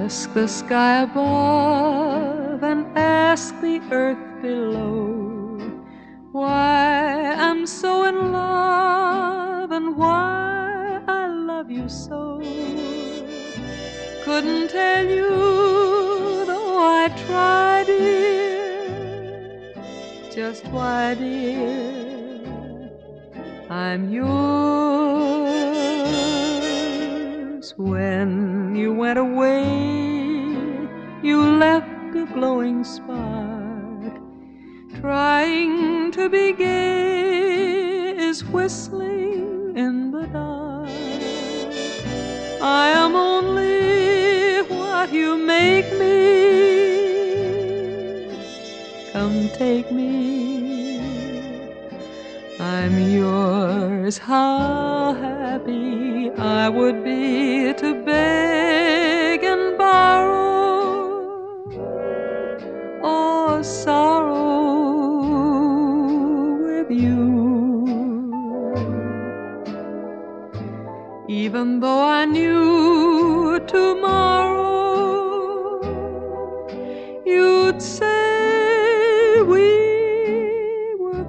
Ask the sky above and ask the earth below why I'm so in love and why I love you so. Couldn't tell you though I tried, dear, just why, dear, I'm yours. When you went away, you left a glowing spark. Trying to be gay is whistling in the dark. I am only what you make me. Come take me, I'm yours. How happy I would be to beg and borrow or sorrow with you. Even though I knew tomorrow you'd say we were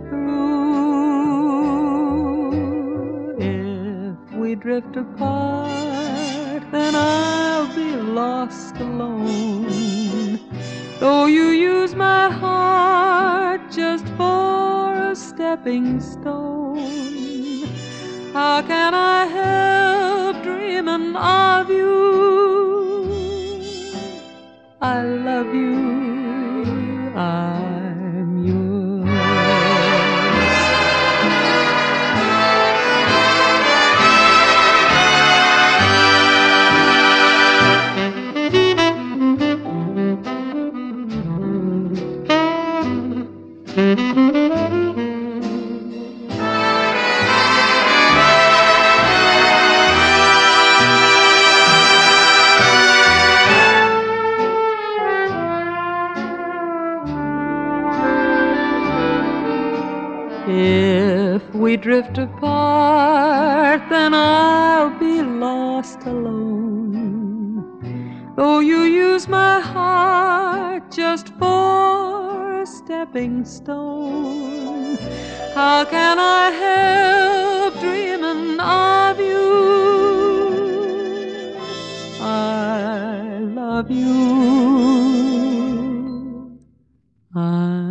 through. If we drift apart, then I'll be lost alone. Though you use my heart just for a stepping stone, how can I help dreaming of you? I love you, I'm yours. If we drift apart, then I'll be lost alone. Though you use my heart just for a stepping stone, how can I help dreaming of you? I love you.